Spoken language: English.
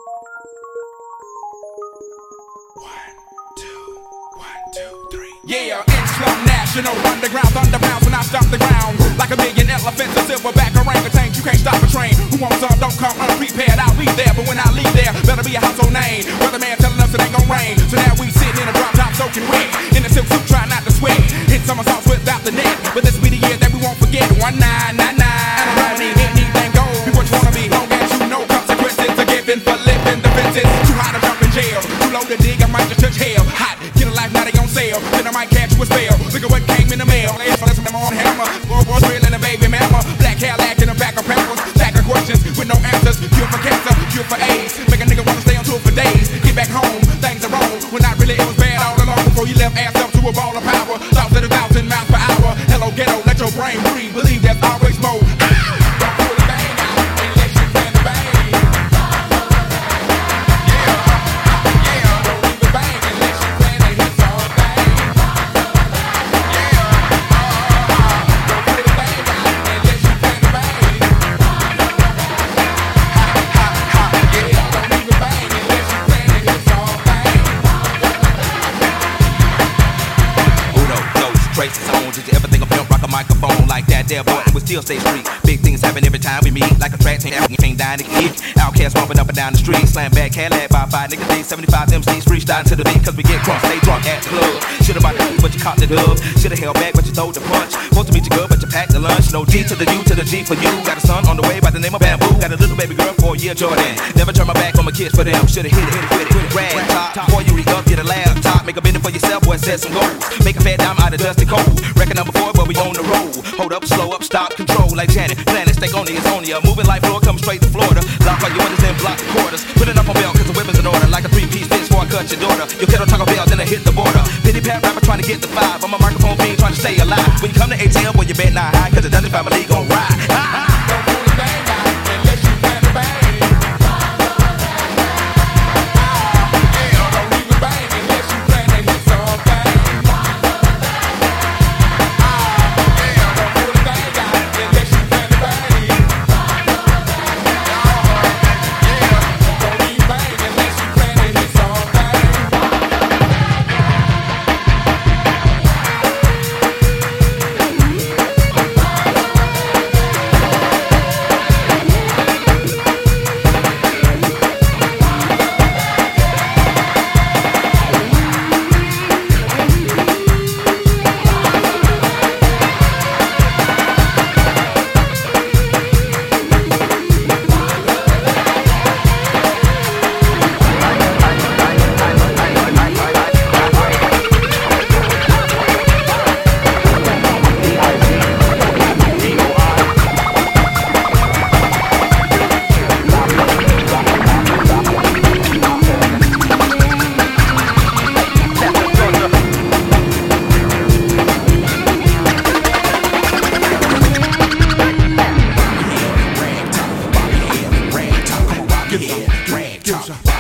Yeah, Islam National, underground thunder rounds when I stop the ground. Like a million elephants, a silverback orangutan, you can't stop a train. Who wants some, don't come unprepared, I'll be there. But when I leave there, better be a household name. Weatherman telling us it ain't gon' rain. So now we sitting in a drop top soaking wet. In a silk suit, trying not to sweat. Hit somersaults without the net. But this be the year that we won't forget. 1999. And I don't need anything gold. Be what you wanna be, long as you know consequences are given for living defenses. Too hot to jump in jail, too low to dig, I might just touch hell. Hot, get a life, now they on sale. Then I might catch you a spell. Look at what came in the mail. Let's them on hammer. Boys drilling a baby mama. Black Cadillac in a back of peppers. Stack of questions with no answers. Cure for cancer, cure for AIDS. Make a nigga wanna stay on tour for days. Get back home, things are wrong. When not really, it was bad all along. Before you left ass up to a ball of power. Thoughts at 1,000 miles per hour. Hello ghetto, let your brain breathe. Believe there's always more. Don't pull the bang out unless you plan to bang. Don't leave the bang unless you plan to hit some bang. Traces on, did you ever think of pimp rock a microphone like that there boy? We still stay street. Big things happen every time we meet. Like a track team, ain't dying to eat. Outcasts bumping up and down the street. Slam back, Cadillac by 5 niggas, these 75 MCs freestyling to the beat. Cause we get crunk, stay drunk at the club. Should've bought the food, but you caught the dub. Should've held back, but you throwed the punch. Supposed to meet you good, but you packed the lunch. No G to the U to the G for you. Got a son on the way by the name of Bamboo. Got a little baby girl for a year, Jordan. Never turn my back on my kids for them. Should've hit it with it. Rag top, before you re-up, get a laptop. Make a bid for yourself, boy, set some goals. Make a fat dime out of dusty cold. Reckon number 4, but we on the road. Hold up, slow up, stop, control like Janet. Planet, stay on it, it's on ya. Moving like floor, come straight to Florida. Lock all your windows and block the quarters. Put it up on bail, cause the weapon's in order. Like a 3-piece bitch before I cut your daughter. You kettle Taco Bell, then I hit the border. Pity pat rapper trying to get the 5. I'm a microphone fiend trying to stay alive. When you come to ATL, boy, you bet not high, cause the Dungeon family gon' ride. Don't pull the bang out unless you plan to bang. Don't leave the bang unless you plan to hit some bang. Don't pull the bang out unless you plan to bang. Don't leave bang unless you plan to hit some bang. Give some rag talk.